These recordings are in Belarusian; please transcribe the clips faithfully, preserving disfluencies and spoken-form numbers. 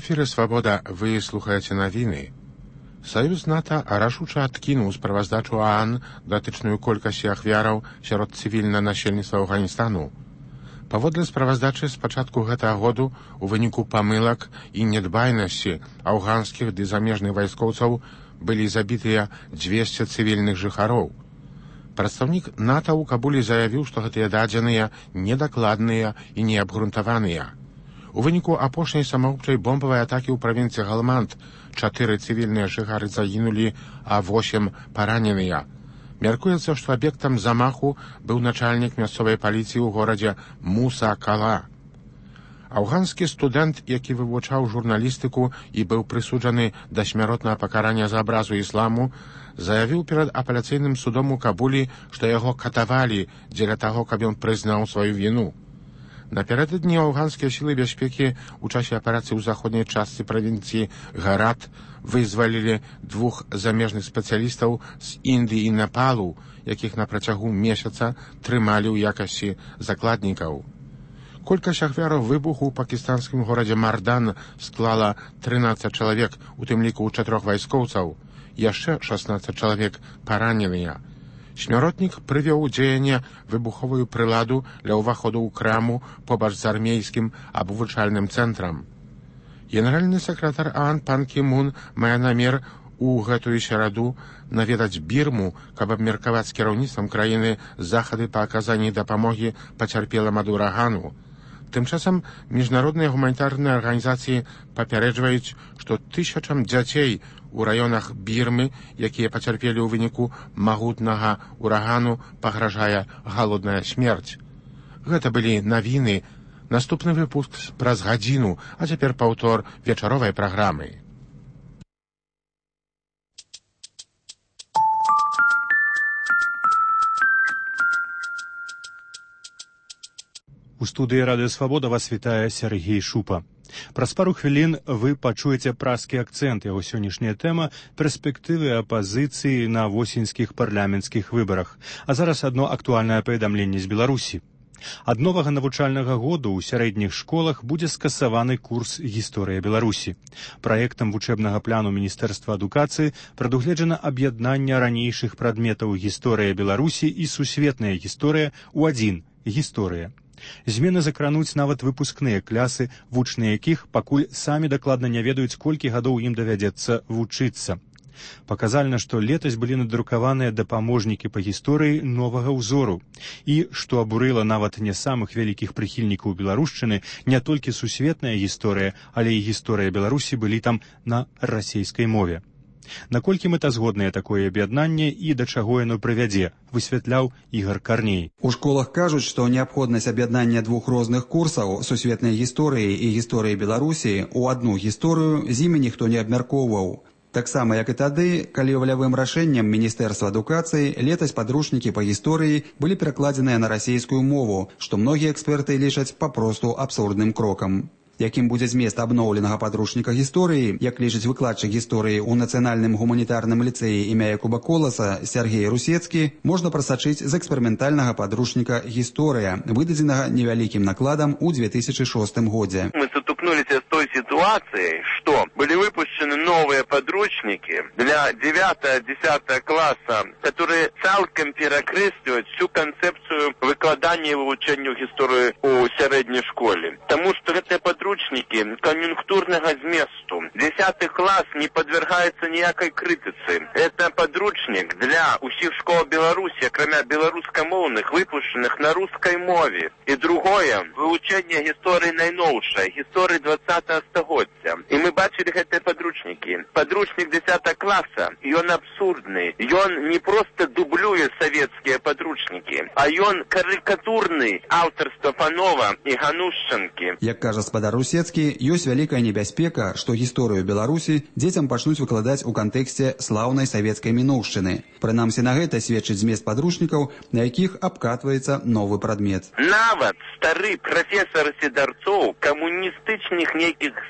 эфіры «Свабода», вы слухаеце навіны. Саюз НАТО рашуча адкінуў справаздачу ААН датычную колькасці ахвяраў сярод цывільнага насельніцтва Афганістану. Паводле справаздачы з пачатку гэтага году у выніку памылак і нядбайнасці афганскіх ды замежных вайскоўцаў былі забітыя дзвесце цывільных жыхароў. Прадстаўнік НАТО ў Кабулі заявіў, што гэтыя дадзеныя недакладныя і неабгрунтаваныя. У выніку апошняй самагубчай бомбавай атакі ў правінцыі Галманд чатыры цывільныя жыхары загінулі, а восем параненыя. Мяркуецца, што аб'ектам замаху быў начальнік мясцовай паліцыі ў горадзе Муса Кала. Афганскі студэнт, які вывучаў журналістыку і быў прысуджаны да смяротнага пакарання за абразу ісламу, заявіў перад апеляцыйным судом у Кабулі, што яго катавалі дзеля таго, каб ён прызнаў сваю віну. Напярэдадні афганскія сілы бяспекі ў часе аперацыі ў заходняй частцы правінцыі Гарат вызвалілі двух замежных спецыялістаў з Індыі і Непалу, якіх на працягу месяца трымалі ў якасці закладнікаў. Колькасць ахвяраў выбуху ў пакістанскім горадзе Мардан склала трынаццаць чалавек, у тым ліку ў чатырох вайскоўцаў, яшчэ шаснаццаць чалавек параненыя. Смяротнік прывёў у дзеянне выбуховую прыладу для ўваходу ў краму побач з армейскім абвучальным цэнтрам. Генеральны сакратар ААН пан Кі Мун мае намер у гэтую сераду наведаць Бірму, каб абмеркаваць з кіраўніцтвам краіны захады па аказанні дапамогі пацярпелым ад урагану. Тым часам міжнародныя гуманітарныя арганізацыі папярэджваюць, што тысячам дзяцей у раёнах Бірмы, якія пацярпелі ў выніку магутнага урагану, пагражае галодная смерць. Гэта былі навіны. Наступны выпуск праз гадзіну, а цяпер паўтор вечаровай праграмы. У студыі Радыё Свабода вас вітае Сергей Шупа. Праз пару хвілін вы пачуеце празкі акцэнт. Яго сённяшняя тэма – перспектывы апазіцыі на восеньскіх парламенцкіх выбарах. А зараз адно актуальнае паведамленне з Беларусі. Ад новага навучальнага году ў сярэдніх школах будзе скасаваны курс «Гісторыя Беларусі». Праектам вучэбнага плану Міністэрства адукацыі прадугледжана аб'яднанне ранейшых прадметаў «Гісторыя Беларусі» і «Сусветная гісторыя» у адзін – «Гісторыя». Змены закрануць нават выпускныя клясы, вучні якіх пакуль самі дакладна не ведаюць, колькі гадоў ім давядзецца вучыцца. Паказальна, што летась былі надрукаваныя дапаможнікі па гісторыі новага ўзору. І, што абурыла нават не самых вялікіх прыхільнікаў беларушчыны, не толькі сусветная гісторыя, але і гісторыя Беларусі былі там на расейскай мове. Наколькі мэтазгоднае такое аб'яднанне і да чаго яно прывядзе, высвятляў Ігар Карней. У школах кажуць, што неабходнасць аб'яднання двух розных курсаў сусветнай гісторыі і гісторыі Беларусі ў адну гісторыю з імі ніхто не абмяркоўваў. Таксама, як і тады, калі валявым рашэннем Міністэрства адукацыі летась падручнікі па гісторыі былі перакладзеныя на расейскую мову, што многія эксперты лічаць папросту абсурдным крокам. Якім будзе змест абноўленага падручніка гісторыі, як лічыць выкладчык гісторыі ў нацыянальным гуманітарным ліцэі імя Якуба Коласа Сергей Русецкі, можна прасачыць з эксперыментальнага падручніка «Гісторыя», выдадзенага невялікім накладам у две тысячи шостым годзе. Мы сутыкнуліся з той ситуацией, что были выпущены новые подручники для девятого-десятого класса, которые цалком перекрестивают всю концепцию выкладания и выучения истории у средней школе. Потому что это подручники конъюнктурного зместу. Десятый класс не подвергается никакой критике. Это подручник для усіх школ Беларуси, кроме белорусскомовных, выпущенных на русской мове. И другое, выучение истории наиновшей, истории двадцатого столетия. И мы бачили эти подручники. Подручник десятого класса, и он абсурдный. И он не просто дублюет советские подручники, а он карикатурный авторства Панова и Ганушченки. Як кажа спадар Русецкі, ёсць вялікая небяспека, што гісторыю Беларусі дзецям пачнуць выкладаць у кантэксце слаўнай савецкай мінуўшчыны. Прынамсі на гэта сведчыць змест падручнікаў, на якіх абкатваецца новы прадмет. Нават стары прафесор Сідарцоў, камуністычных нейкіх светаглядаў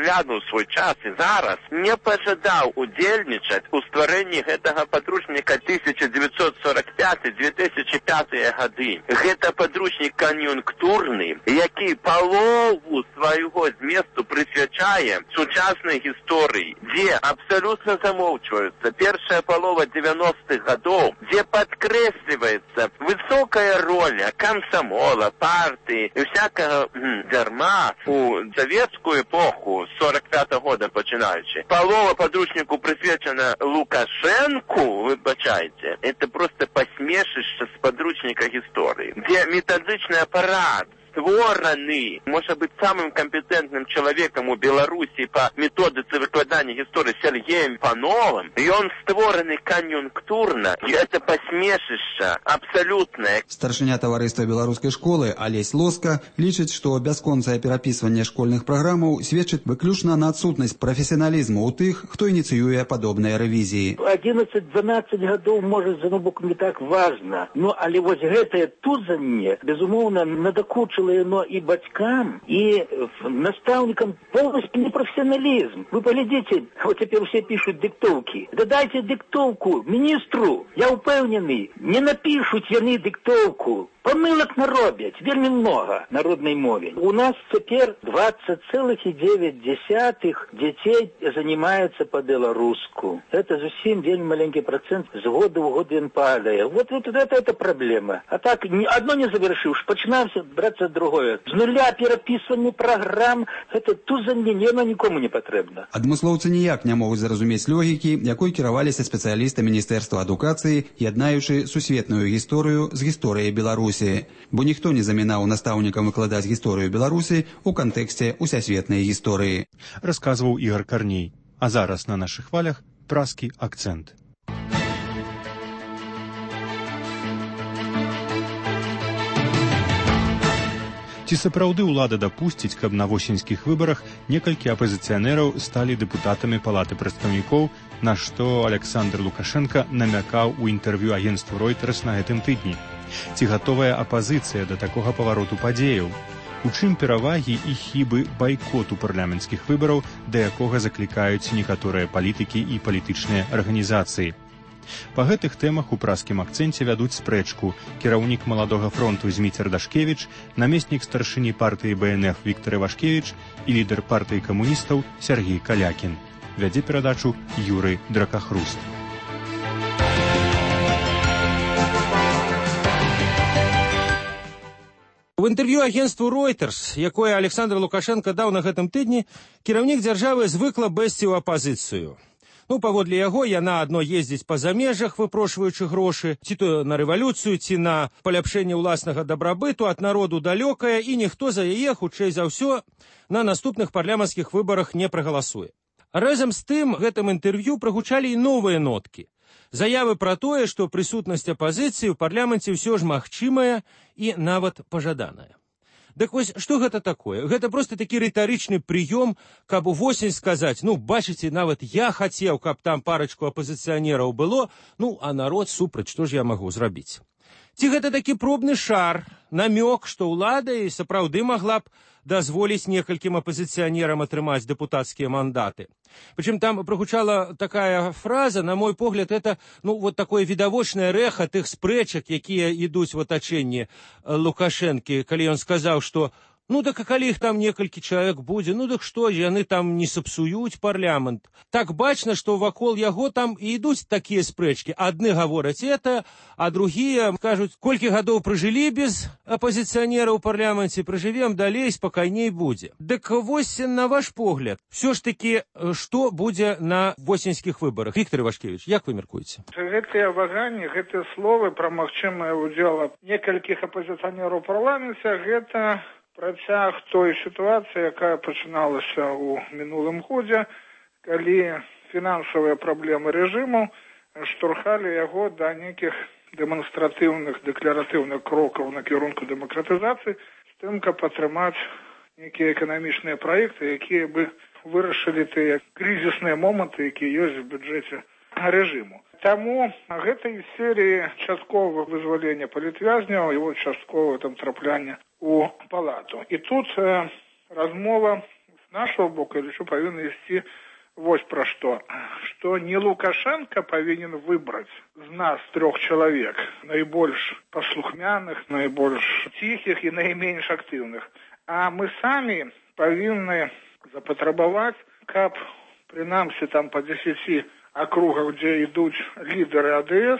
праглянуў свой час і зараз, не пажадаў удзельнічаць у стварэнні гэтага падручніка тысяча девятьсот сорок пятый — две тысячи пятый гады. Гэта падручнік кан'юнктурны, які палову свайго зместу прысвячае сучаснай гісторыі, дзе абсалютна замоўчваюцца першая палова девяностых гадоў, дзе падкрэсліваецца высокая роля камсамола, партыі і всякага дзярма у савецкую эпоху з сорок пятого года пачынаючы. Палова падручніку прысвечана Лукашенку, выбачайце, это просто посмешище з падручніка гісторыі, дзе методычны апарат створаны, можа быць, самым кампетэнтным чалавекам у Беларусі па методыцы выкладання гісторыі Сергеем Пановым, і ён створаны кан'юнктурна, і это посмешище абсалютнае. Старшыня таварыства беларускай школы Алесь Лоска лічыць, што бясконцае перапісванне школьных праграмаў сведчыць выключна на адсутнасць прафесіяналізму ў тых, хто ініцыюе падобныя рэвізіі. одиннадцать-дванадцать гадоў, можа, за набок не так важна, ну, але вось гэтае тузанне, безумоўна, надакучыла но и батькам, и наставникам полностью непрофессионализм. Вы поглядите, вот теперь все пишут диктовки. Да дайте диктовку министру. Я упевнений, не напишуть яны диктовку. Помилок наробять, вельми много народной мове. У нас теперь двадцать целых девять десятых детей занимаются по-белорусски. Это совсем вельми маленький процент, с года в год он падает. Вот, вот это, это проблема. А так, одно не завершивши, починався браться другое. З нуля пераписывание программ, это тузанне, оно никому не потребно. Адмыслоўцы ніяк не могуць зразумець логікі, якой кіраваліся спецыялісты Міністэрства адукацыі, яднаючы сусветную гісторыю з гісторыяй Беларусі. Бо ніхто не замінаў настаўнікам выкладаць гісторыю Беларусі ў кантэксце усесветнай гісторыі. Расказваў Ігор Карней. А зараз на нашых хвалях праскі акцэнт. Ці сапраўды ўлада дапусціць, каб на восеньскіх выбарах некалькі апазіцыянераў сталі дэпутатамі Палаты прадстаўнікоў, на што Александр Лукашенко намякаў у інтэрв'ю агенцтву Reuters на гэтым тыдні? Ці гатовая апазіцыя да такога павароту падзеяў? У чым перавагі і хібы байкоту парламенцкіх выбараў, да якога заклікаюць некаторыя палітыкі і палітычныя арганізацыі? Па гэтых тэмах у праскім акцэнце вядуць спрэчку кіраўнік Маладога фронту Зміцер Дашкевіч, намеснік старшыні партыі бэ эн эф Віктор Івашкевіч і лідар партыі камуністаў Сергей Калякін. Вядзе перадачу Юрый Дракахруст. У інтэрв'ю агенцтву Reuters, якое Александр Лукашенко даў на гэтым тыдні, кіраўнік дзяржавы звыкла бэсці ў апазіцыю. Ну, паводле яго, яна адно ездзіць па замежах, выпрошваючы грошы, ці то на рэвалюцыю, ці на паляпшэнне ўласнага дабрабыту, ад народу далёкая, і ніхто за яе, хутчэй за ўсё, на наступных парламенцкіх выбарах не прагаласуе. Разам з тым, гэтым інтэрв'ю прагучалі і новыя ноткі. Заявы пра тое, што прысутнасць апазіцыі ў парламенце ўсё ж магчымая і нават пажаданая. Дык вось, што гэта такое? Гэта проста такі рытарычны прыём, каб увосень сказаць, ну, бачыце, нават я хацеў, каб там парачку апазіцыянераў было, ну, а народ супраць, што ж я магу зрабіць? Ці гэта такі пробны шар, намёк, што ўлада і сапраўды магла б дазволіць некалькім апазіцыянерам атрымаць дэпутацкія мандаты. Прычым там прагучала такая фраза, на мой погляд, это, ну, вот такое відавочнае рэха тых спрэчак, якія ідуць в атачэнні Лукашэнкі, калі ён сказаў, што ну, так а калі іх там некалькі чалавек будзе, ну, так што, яны там не сапсуюць парламент. Так бачна, што вакол яго там і ідуць такія спрэчкі. Адны гавораць это, а другія кажуць, колькі гадоў пражылі без апазіцыянера ў парламенце, пражывем далей, спакайней будзе. Дык вось, на ваш погляд, ўсё ж такі, што будзе на восеньскіх выбарах? Віктор Івашкевіч, як вы мяркуеце? Гэтыя ваганні, гэтыя словы пра магчымае ўдзел некалькіх апазіцыянераў у парламенце, гэта працяг той сітуацыі, якая пачыналася ў мінулым годзе, калі фінансавыя праблемы рэжыму штурхалі яго да нейкіх дэманстратыўных, дэкларатыўных крокаў на кірунку дэмакратызацыі з тым, каб атрымаць нейкія эканамічныя праекты, якія бы вырашылі тыя крызісныя моманты, якія ёсць у бюджэце рэжыму. Таму гэтай серыі частковага вызвалення палітвязняў і частковага там трапляння у палату. І тут э, размова нашего боку, я лічу, павінна ісці вось пра што. Што не Лукашенко павінен выбраць з нас трох чалавек, найбольш паслухмяных, найбольш ціхіх і найменш актыўных, а мы самі павінны запатрабаваць, каб прынамсі там па дзесяці акругах, дзе ідуць лідары АДС,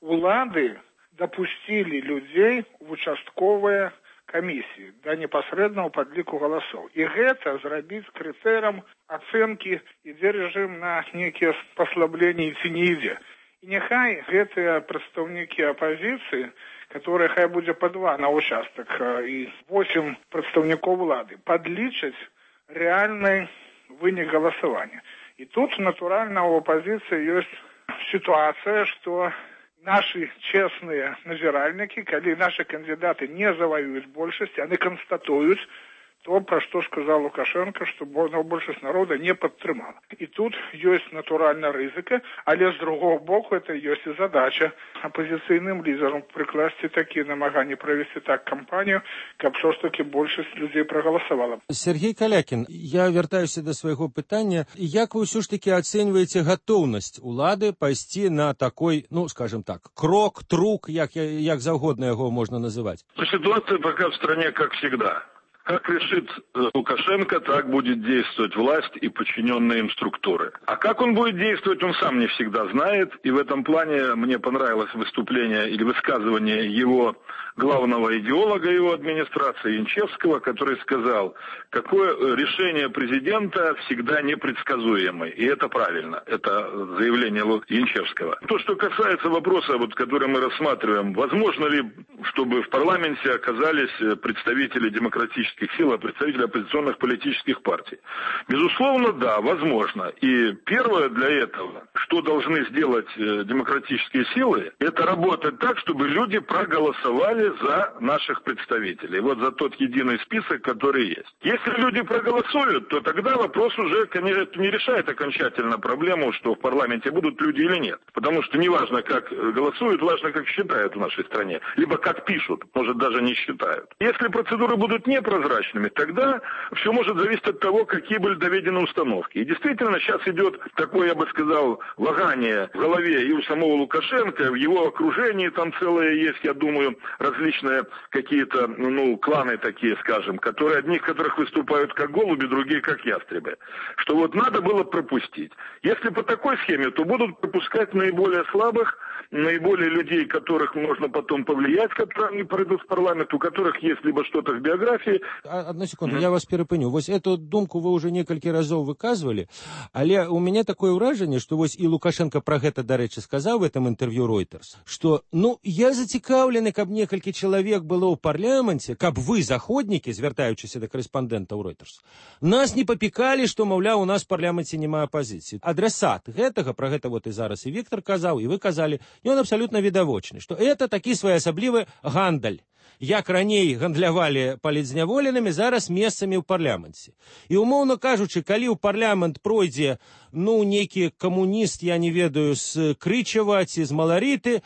улады дапусцілі людзей в участковыя камісіі да непасрэднага падліку галасоў. І гэта зрабіць крытэрам ацэнкі, ідзе рэжым на нейкія паслабленні ці не ідзе. І няхай гэтыя прадстаўнікі апазіцыі, которые хай будзе па два на участак і восемь прадстаўнікоў улады, падлічаць рэальны вынік галасавання. І тут, натуральна, у апазіцыі ёсць сітуацыя, што наши честные назиральники, когда наши кандидаты не завоюют большесть, они констатуют то, про что сказал Лукашенко, что большинство народа не подтримала. И тут есть натуральная ризика, але с другого боку это есть и задача оппозиционным лидерам прикласти такие намагания провести так кампанию, как все ж таки большесть людей проголосовала. Сергей Калякин, я вертаюся до своего питания. Як вы все ж таки оцениваете готовность улады пойти на такой, ну, скажем так, крок, трук, як, як завгодно его можно называть? Ситуация пока в стране как всегда. Как решит Лукашенко, так будет действовать власть и подчиненные им структуры. А как он будет действовать, он сам не всегда знает. И в этом плане мне понравилось выступление или высказывание его главного идеолога его администрации Янчевского, который сказал, какое решение президента всегда непредсказуемое. И это правильно. Это заявление Янчевского. То, что касается вопроса, вот, который мы рассматриваем, возможно ли, чтобы в парламенте оказались представители демократических сил, а представители оппозиционных политических партий? Безусловно, да, возможно. И первое для этого, что должны сделать демократические силы, это работать так, чтобы люди проголосовали за наших представителей. Вот за тот единый список, который есть. Если люди проголосуют, то тогда вопрос уже, конечно, не решает окончательно проблему, что в парламенте будут люди или нет. Потому что не важно, как голосуют, важно, как считают в нашей стране. Либо как пишут, может, даже не считают. Если процедуры будут непрозрачными, тогда все может зависеть от того, какие были доведены установки. И действительно, сейчас идет такое, я бы сказал, вагание в голове и у самого Лукашенко, в его окружении там целое есть, я думаю, различные какие-то, ну, кланы такие, скажем, которые, одних которых выступают как голуби, другие как ястребы. Что вот надо было пропустить. Если по такой схеме, то будут пропускать наиболее слабых, наиболее людей, которых можно потом повлиять, которые они пройдут в парламент, у которых есть либо что-то в биографии. Одну секунду, mm-hmm. я вас перепыню. Вось эту думку вы уже некалькі разоў выказывали, але у меня такое ўражанне, что вось и Лукашенко про гэта, дарэчы, сказал в этом интервью Reuters, что, ну, я зацікаўлены, каб некалькі чалавек было ў парламенце, каб вы, заходнікі, звяртаючыся да корэспандэнта ў Reuters, нас не папікалі, што, маўляў, у нас в парламенце няма апозіцыі. Адресат гэтага, про гэта вот и зараз и Виктор казаў, и вы казалі, и он абсолютно відавочны, что это такі своеасаблівы гандаль. Як раней гандлявалі палітзняволенымі, зараз месцамі ў парламенце. І, умоўна кажучы, калі ў парламент пройдзе, ну, нейкі камуніст, я не ведаю, з Крычева ці з Маларыты,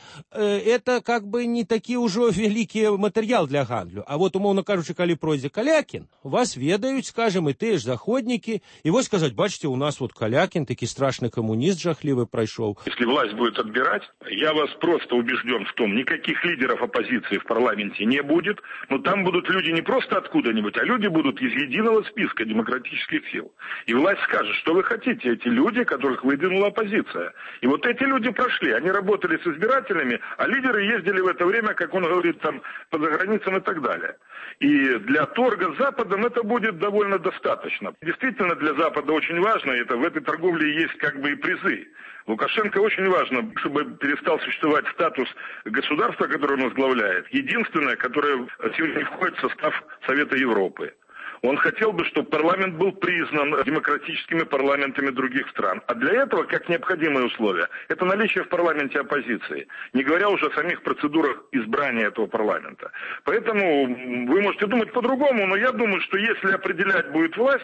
это как бы не такі ўжо вялікі матэрыял для гандлю. А вот, умоўна кажучы, калі пройдзе Калякін, вас ведаюць, скажем, і тыя ж заходнікі, і вось сказаць, бачите, у нас вот Калякін, такі страшны камуніст жахлівы прайшоў. Если власть будет отбирать, я вас просто убежден в том, никаких лидеров оппозиции в парламенте не будет, но там будут люди не просто откуда-нибудь, а люди будут из единого списка демократических сил. И власть скажет, что вы хотите, эти люди, которых выдвинула оппозиция. И вот эти люди прошли, они работали с избирателями, а лидеры ездили в это время, как он говорит, там, по заграницам и так далее. И для торга с Западом это будет довольно достаточно. Действительно, для Запада очень важно, это в этой торговле есть как бы и призы. Лукашенко очень важно, чтобы перестал существовать статус государства, которое он возглавляет, единственное, которое сегодня входит в состав Совета Европы. Он хотел бы, чтобы парламент был признан демократическими парламентами других стран. А для этого, как необходимое условие, это наличие в парламенте оппозиции. Не говоря уже о самих процедурах избрания этого парламента. Поэтому вы можете думать по-другому, но я думаю, что если определять будет власть,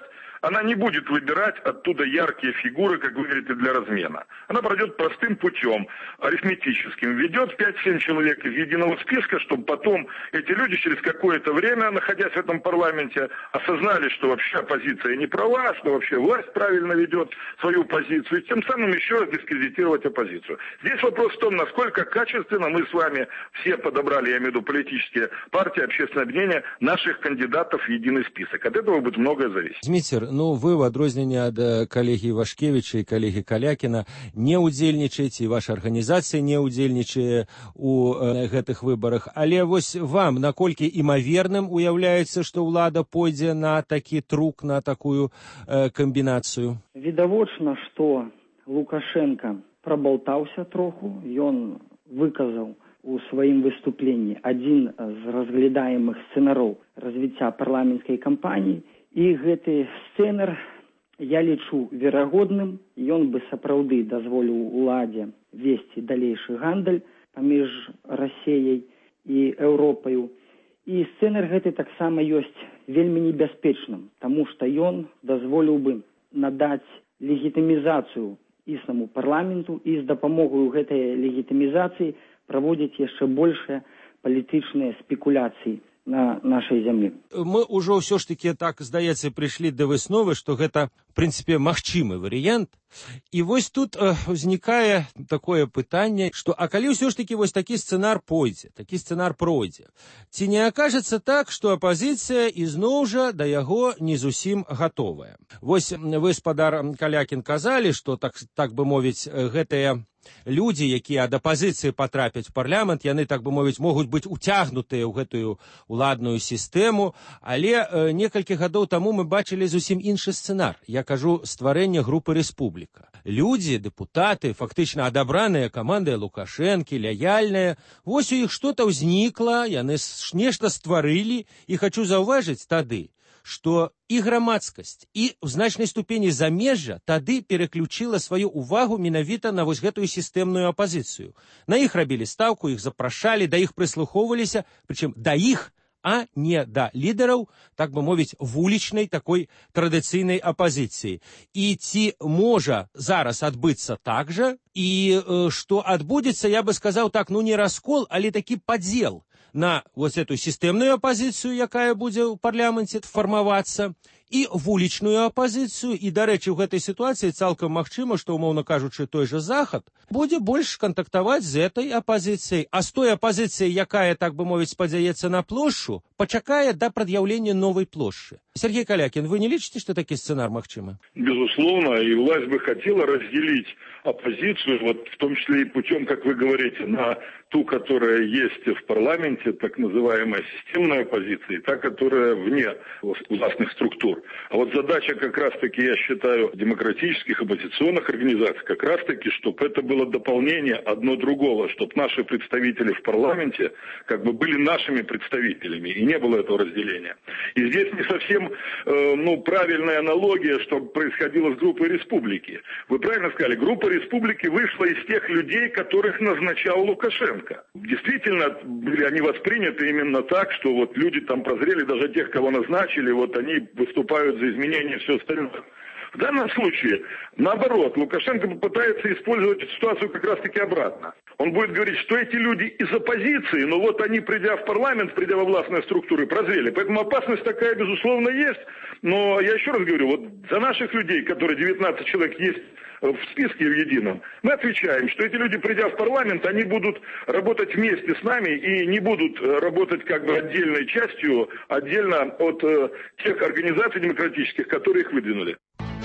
она не будет выбирать оттуда яркие фигуры, как вы говорите, для размена. Она пройдет простым путем, арифметическим. Введет пять-семь человек из единого списка, чтобы потом эти люди через какое-то время, находясь в этом парламенте, осознали, что вообще оппозиция не права, что вообще власть правильно ведет свою позицию, и тем самым еще раз дискредитировать оппозицию. Здесь вопрос в том, насколько качественно мы с вами все подобрали, я имею в виду политические партии, общественное объединение, наших кандидатов в единый список. От этого будет многое зависеть. Зміцер, ну вы, в адрозненне ад калегі Вашкевіча і калегі Калякіна, не ўдзельнічаеце, і ваша арганізацыя не ўдзельнічае у э, гэтых выбарах. Але вось вам, наколькі імаверным уяўляецца, што ўлада пойдзе на такі трук, на такую э, камбінацыю? Відавочна, што Лукашенко прабалтаўся троху, ён выказаў у сваім выступленні адзін з разглядаемых сцэнароў развіцця парламенцкай кампаніі, і гэты сцэнар, я лічу верагодным, ён бы сапраўды дазволіў уладзе весці далейшы гандаль паміж Расіяй і Еўропаю. І сцэнар гэты таксама ёсць вельмі небяспечным, таму што ён дазволіў бы надаць легітымізацыю існаму парламенту і з дапамогаю гэтай легітымізацыі праводзіць яшчэ большыя палітычныя спекуляцыі на нашай зямлі. Мы ўжо ўсё ж такі, так, здаецца, прыйшлі да высновы, што гэта, в прынцыпе, магчымы варыянт. І вось тут э, узнікае такое пытанне, што а калі ўсё ж такі вось такі сцэнар пойдзе, такі сцэнар пройдзе, ці не акажацца так, што апазіцыя ізноў жа да яго не зусім гатовая? Вось вы, спадар Калякін, казалі, што, так, так бы мовіць, гэтыя людзі, якія ад апазіцыі патрапяць у парламент, яны, так бы мовіць, могуць быць уцягнутыя ў гэтую уладную сістэму, але э, некалькі гадоў таму мы бачылі зусім іншы сцэнар. Я кажу, стварэнне групы «Рэспубліка». Людзі, дэпутаты, фактычна адабраныя камандай Лукашэнкі, лаяльныя, вось у іх што-то ўзнікла, яны нешта стварылі, і хачу заўважыць тады, што і грамадскасць, і ў значнай ступені замежжа тады пераключыла сваю увагу менавіта на вось гэтую сістэмную апазіцыю. На іх рабілі стаўку, іх запрашалі, да іх прыслухоўваліся, прычым да іх, а не да лідараў, так бы мовіць, вулічнай такой традыцыйнай апазіцыі. І ці можа зараз адбыцца так жа, і э, што адбудзецца, я бы сказаў так, ну не раскол, але такі падзел на вот эту сістэмную апазіцыю, якая будзе ў парламенце фармавацца, і вулічную апазіцыю, і, дарэчы, у гэтай сітуацыі цалкам магчыма, што, умоўна кажучы, той жа Захад будзе больш кантактаваць з этой апазіцыяй, а з той апазіцыяй, якая, так бы мовіць, спадзяецца на плошчу, пачакае да прад'яўлення новай плошчы. Сергей Калякин, вы не лічыце, што такі сцэнар магчымы? Безусловно, и власть бы хотела разделить оппозицию, вот в том числе и путем, как вы говорите, на ту, которая есть в парламенте, так называемая системная оппозиция, и та, которая вне властных структур. А вот задача как раз-таки, я считаю, демократических оппозиционных организаций, как раз-таки, чтобы это было дополнение одно другого, чтобы наши представители в парламенте как бы были нашими представителями, и не было этого разделения. И здесь не совсем э, ну, правильная аналогия, что происходило с группой «Республики». Вы правильно сказали, группа «Республики» вышла из тех людей, которых назначал Лукашенко. Действительно, были они восприняты именно так, что вот люди там прозрели, даже тех, кого назначили, вот они выступают за изменения и все остальное. В данном случае, наоборот, Лукашенко попытается использовать эту ситуацию как раз-таки обратно. Он будет говорить, что эти люди из оппозиции, но вот они, придя в парламент, придя во властные структуры, прозрели. Поэтому опасность такая, безусловно, есть. Но я еще раз говорю, вот за наших людей, которые девятнадцать человек есть в списке в едином, мы отвечаем, что эти люди, придя в парламент, они будут работать вместе с нами и не будут работать как бы отдельной частью, отдельно от э, тех организаций демократических, которые их выдвинули.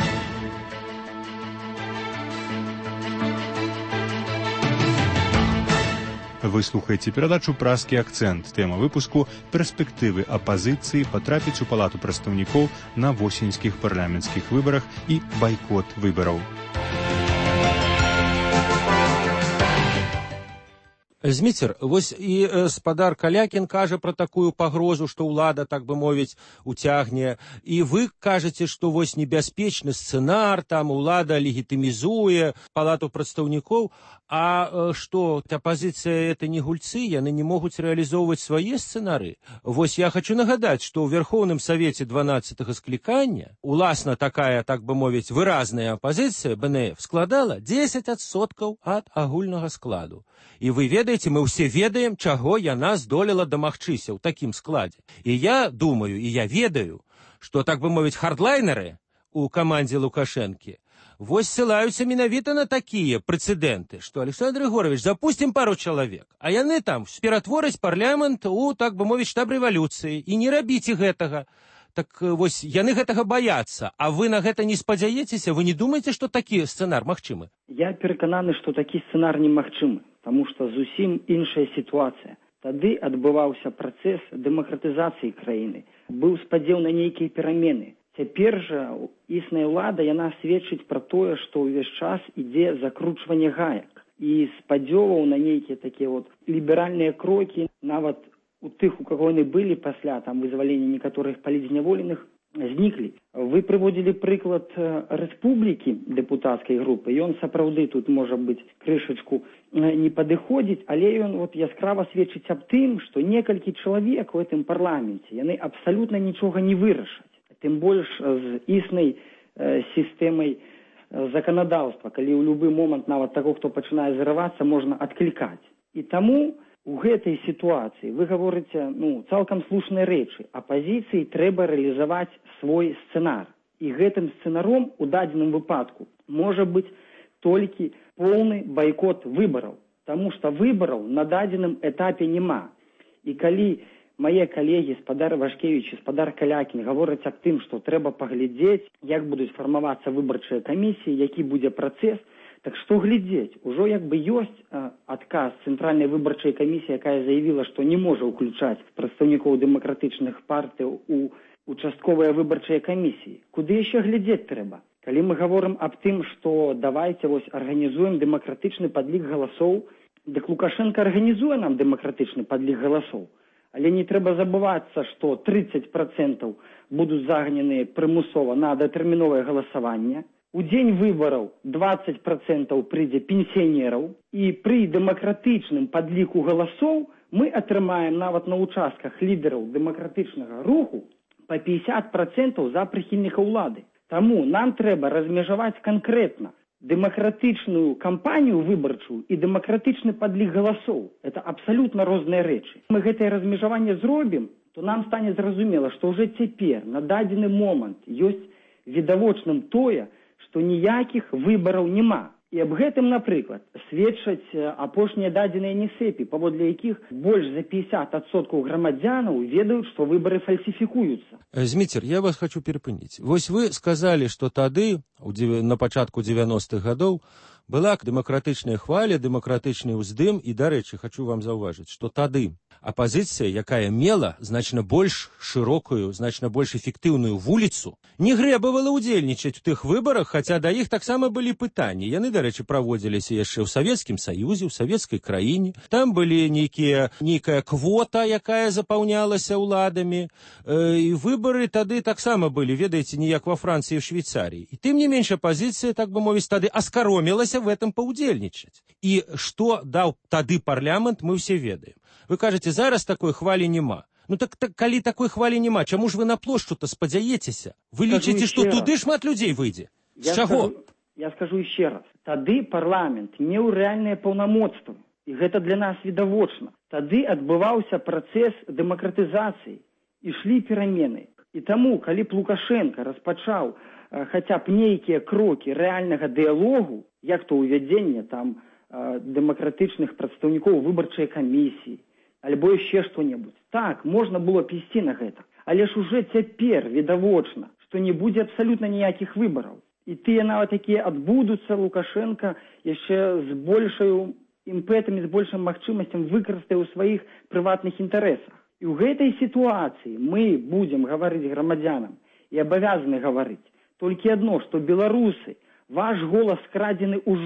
Вы слухаеце перадачу «Празкі акцэнт». Тэма выпуску «Перспектывы апазіцыі патрапіць у палату прадстаўнікоў на восеньскіх парламенцкіх выбарах і байкот выбараў». Зміцер, вось і спадар Калякін кажа пра такую пагрозу, што ўлада, так бы мовіць, уцягне. І вы кажаце, што вось небяспечны сцэнар, там улада легітымізуе палату прадстаўнікоў, а што апазіцыя это не гульцы, яны не могуць рэалізоўваць свае сцэнары. Вось я хочу нагадаць, што ў Верхоўным Савеце дванаццатага склікання уласна такая, так бы мовіць, выразная апазіцыя бэ эн эф складала дзесяць адсоткаў ад агульнага складу. І вы ведаеце, мы ўсе ведаем, чаго яна здолела дамагчыся ў такім складзе. І я думаю, і я ведаю, што, так бы мовіць, хардлайнеры у камандзе Лукашэнкі вось ссылаюцца менавіта на такія прэцэдэнты, што Александр Егорович, запусцім пару чалавек, а яны там ператвораць парламент у, так бы мовіць, штаб рэвалюцыі, і не рабіце гэтага. Так вось яны гэтага баяцца, а вы на гэта не спадзяецеся, вы не думаеце, што такі сцэнар магчымы? Я перакананы, што такі сцэнар немагчымы, таму што зусім іншая сітуацыя. Тады адбываўся працэс дэмакратызацыі краіны, быў спадзеў на нейкія перамены. Цяпер жа існая ўлада, яна сведчыць пра тое, што ўвесь час ідзе закручванне гаек. І спадзёваў на нейкія такія вот ліберальныя крокі, нават у тых, у каго яны былі пасля там вызвалення некаторых палітзняволеных, зніклі. Вы прыводзілі прыклад рэспублікі дэпутацкай групы. Ён сапраўды тут, можа быць, крышачку не падыходзіць, але ён вот яскрава сведчыць аб тым, што некалькі чалавек у гэтым парламенце, яны абсалютна нічога не вырашаць. Тым больш з існай э, сістэмай э, заканадаўства, калі ў любы момант нават таго, хто пачынае зрывацца, можна адклікаць. І таму у гэтай сітуацыі вы гаворыце, ну, цалкам слушныя рэчы. Апазіцыі трэба рэалізаваць свой сцэнар. І гэтым сцэнаром у дадзеным выпадку можа быць толькі поўны байкот выбараў, таму што выбараў на дадзеным этапе няма. І калі мае калегі, спадар Вашкевіч і спадар Калякін, гавораць аб тым, што трэба паглядзець, як будуць фармавацца выбарчыя камісіі, які будзе працэс, так што глядзець? Ужо як бы ёсць а, адказ Цэнтральнай выбарчай камісіі, якая заявіла, што не можа ўключаць прадстаўнікоў дэмакратычных партый у участковыя выбарчыя камісіі. Куды яшчэ глядзець трэба? Калі мы гаворым аб тым, што давайце вось арганізуем дэмакратычны падлік галасоў, дык Лукашенко арганізуе нам дэмакратычны падлік галасоў. Але не трэба забывацца, што трыццаць працэнтаў будуць загнаныя прымусова на датэрміновае галасаванне. У дзень выбараў дваццаць працэнтаў прыйдзе пенсіянераў. І пры дэмакратычным падліку галасоў мы атрымаем нават на ўчастках лідараў дэмакратычнага руху па пятьдесят працэнтаў за прыхільнікаў улады. Таму нам трэба размежаваць канкрэтна дэмакратычную кампанію выбарчую і дэмакратычны падлік галасоў. Это абсалютна розныя рэчы. Мы гэтае размежаванне зробім, то нам стане зразумела, што ўжо цяпер, на дадзены момант, ёсць відавочным тое, што ніякіх выбараў няма. І аб гэтым, напрыклад, сведчаць апошнія дадзеныя НСЭПі, паводле якіх больш за пятьдесят адсоткаў грамадзянаў ведаюць, што выбары фальсіфікуюцца. Зміцер, я вас хочу перапыніць. Вось вы сказалі, што тады, на пачатку дзевяностых гадоў, была дэмакратычная хваля, дэмакратычны ўздым, і, дарэчы, хочу вам заўважыць, што тады апазіцыя, якая мела значна больш шырокую, значна больш эфектыўную вуліцу, не грэбавала ўдзельнічаць у тых выбарах, хаця да іх таксама былі пытанні. Яны, дарэчы, праводзіліся яшчэ ў Савецкім Саюзе, ў савецкай краіне. Там былі нейкія, нейкая квота, якая запаўнялася ўладамі. І выбары тады таксама былі, ведаеце, не як ва Францыі і Швейцаріі. І тым не менш апазіцыя, так бы мовіць, тады аскаромілася в этом паўдзельнічаць. І што даў тады парламент, мы ўсе ведаем. Вы кажаце, зараз такой хвалі няма. Ну так, так калі такой хвалі няма, чаму ж вы на плошчу-то спадзяецеся? Вы лічыце, што туды шмат людзей выйдзе? З чаго? Скажу, я скажу яшчэ раз. Тады парламент меў рэальныя паўнамоцтвы. І гэта для нас відавочна. Тады адбываўся працэс дэмакратызацыі. Ішлі перамены. І таму, калі б Лукашенко распачаў э, хаця б нейкія крокі рэальнага дыялогу, як то ўвядзенне там э, дэмакратычных прадстаўнікоў выбарчай камісіі, альбо яшчэ што-небудзь. Так, можна было б ісці на гэта. Але ж уже цяпер відавочна, што не будзе абсалютна ніякіх выбараў. І тыя нават якія адбудуцца, Лукашенко яшчэ з большаю імпэтам і з большым магчымасцям выкарыстае ў сваіх прыватных інтарэсах. І ў гэтай сітуацыі мы будзем гаварыць грамадзянам і абавязаны гаварыць толькі адно, што беларусы, ваш голас скрадзены ўжо.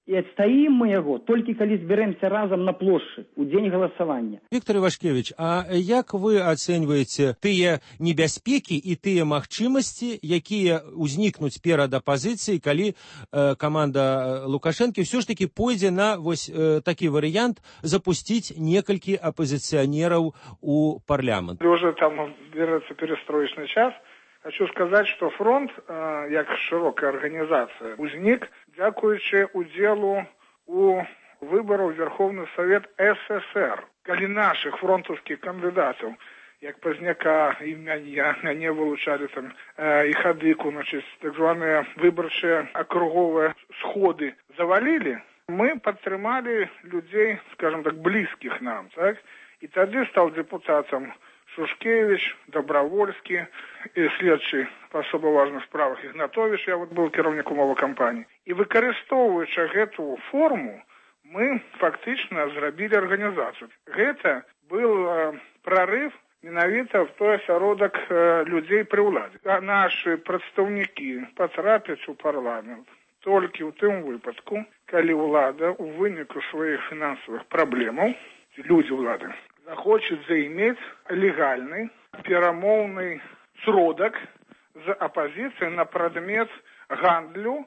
І адстаім мы яго толькі калі зберемся разам на плошчы ў дзень галасавання. Віктор Івашкевіч, а як вы ацэньваеце тыя небяспекі і тыя магчымасці, якія ўзнікнуць перад апазіцыяй, калі э, каманда Лукашэнкі ўсё ж такі пойдзе на вось э, такі варыянт запусціць некалькі апозіцыянераў у парламент? Уже там берется перестроечный час. Хочу сказать, что фронт, э, як широкая организация, узник, дзякуючи удзелу у выбораў Верховный Совет СССР. Калі наших фронтовских кандидатов, як Пазняка и мяне, мяне вылучали там э, и Хадыку, значит, так званые выборчие округовые сходы завалили, мы подтримали людей, скажем так, близких нам, так? И тогда стал депутатом Шушкевич, Добровольский, и следчий по особо важных справах Игнатович, я вот был кіраўніком авакампании. И выкарыстоўваючы эту форму, мы фактично зрабілі организацию. Это был э, прорыв менавіта в той асяродак э, людей при ўладзе. А наши прадстаўнікі потрапяць у парламент толькі ў тым выпадку, калі ўлада у выніку сваіх фінансавых праблемаў, люди ўлады, захочет заиметь легальный перамоўны сродак з апозіцыяй на прадмет гандлю,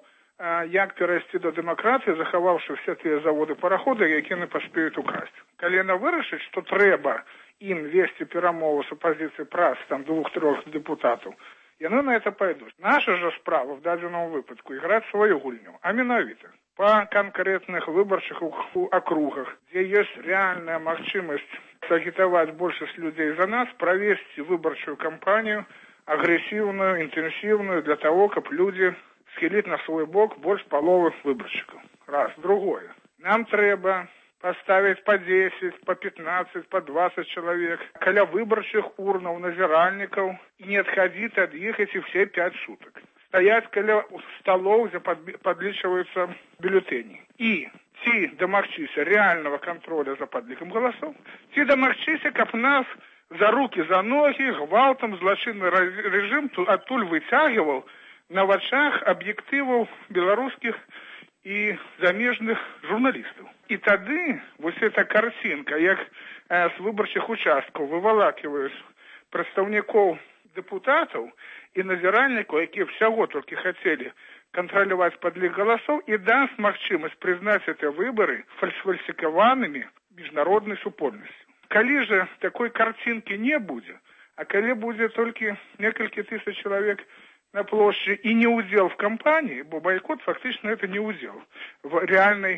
як перайсці до дэмакратыі, захаваўшы все тыя заводы-параходы, якія не паспеюць украсці. Калі яна вырашыць, што трэба ім весці перамову з апозіцыяй праз там двух-трох депутатаў, яны на это пойдут. Наша же справа в дадзеном выпадку играть свою гульню, а менавіта по конкретных выборчих округах, где есть реальная магчымасць сагітаваць большасць людей за нас, провести выборчую кампанию агрессивную, интенсивную, для того, чтобы люди схилить на свой бок больше половы выборщиков. Раз. Другое. Нам треба поставить по десять, по пятнадцать, по двадцать человек каля выборчих урнов, назиральников и не отходить от них эти все пять суток. Стоять каля столов, где подличиваются бюллетени. И ці домагчися реального контроля за подликом голосов, ці домагчися, каб нас за руки, за ноги, гвалтом злочинный режим оттуль вытягивал на вачах объективов белорусских и замежных журналистов. И тады вот эта картинка, як э, с выборчих участков выволакивают представников депутатов и назиральников, якія всего только хотели контролировать подлик голосов, и даст магчымасць признать эти выборы фальсификованными международной супольностью. Калі же такой картинки не будет, а калі будет только несколько тысяч человек на площади и не удел в кампании, бо бойкот фактически это не удел в реальной